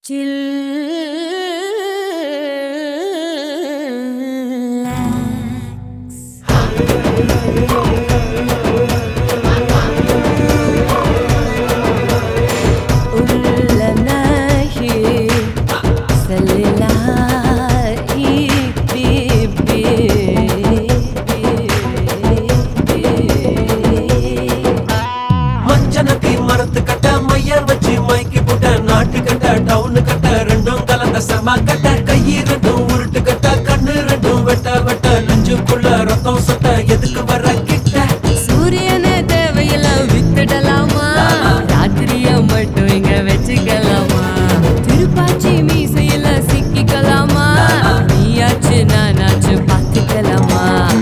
கட்ட கையி ரெண்டும் உருட்டு கட்ட கண்ணு ரெண்டும் வெட்ட வெட்ட நெஞ்சுக்குள்ள ரத்தம் சொட்ட எதுக்கு வர கிட்ட சூரியனே தேவையெல்லாம் வித்துடலாமா ராத்திரிய மட்டும் இங்க வச்சுக்கலாமா திருப்பாச்சி மீசையில சிக்கிக்கலாமா நீயாச்சு நானாச்சு பார்த்துக்கலாமா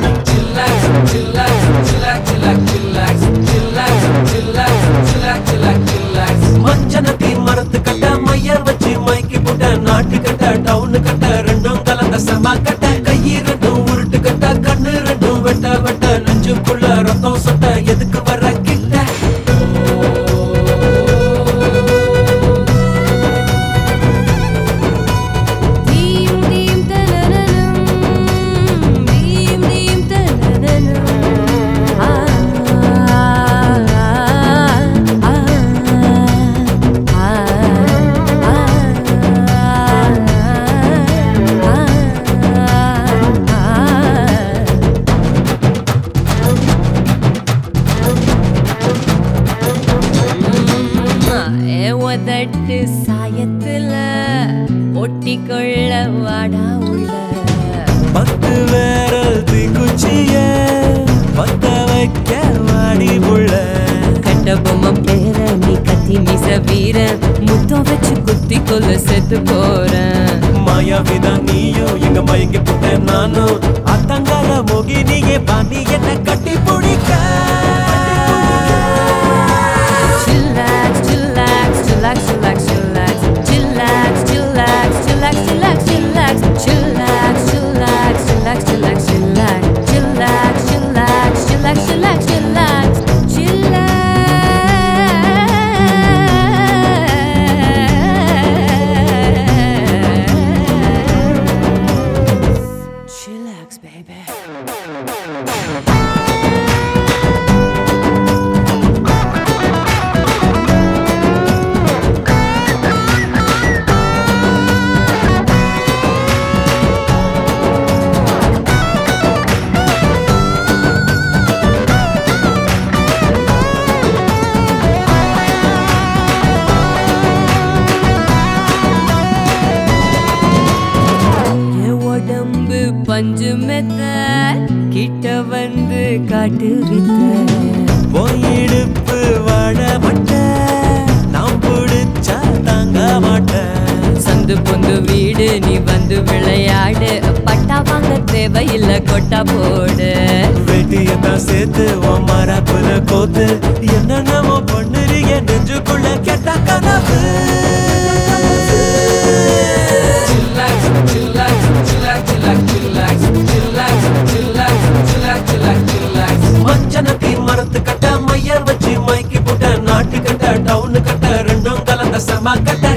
மஞ்சனத்தி மரத்து கட்ட மையர் வச்சு மைக்கி போட்ட நாட்டு கட்ட டவுனு கட்ட ரெண்டும் கலந்த சமா கட்ட கையி ரெண்டும் உருட்டு கட்ட கண்ணு ரெண்டும் வெட்ட வெட்ட நெஞ்சுக்குள்ள ரத்தம் சொட்ட எதுக்கு வர கிட்ட தட்டு சாயத்துல ஒட்டிக்கொள்ள வாடா உள்ள பத்து வேரல் தீக்குச்சிய பத்த வைக்க வாடி புள்ள கட்ட பொம்மை பேர நீ கத்தி மிச வீர முத்தம் வச்சு குத்தி கொல்ல செத்து போறேன் மாயாவிதான் நீயும் எங்க மயங்கி புட்ட நானும் அத்தங்கால மோகினியே பாண்டி என்ன கட்டி பிடிக்க பஞ்சு மெத்த கிட்ட வந்து காட்டு வித்த போயிடுப்பு வாழ மாட்ட நான் பிடிச்சா தாங்க மாட்டேன் சந்து பொந்து வீடு நீ வந்து விளையாடு பட்டா வாங்க தேவையில்ல கொட்டா போடு வெட்டியத்தான் சேர்த்து உன் மரப்புல கோத்து என்னென்னமோ பண்ணுறீங்க நெஞ்சுக்குள்ள கெட்ட கனவு மஞ்சனத்தி மரத்து கட்ட மையர் வச்சு மைக்கி போட்ட நாட்டு கட்ட டவுனு கட்ட ரெண்டும் கலந்த சமா கட்ட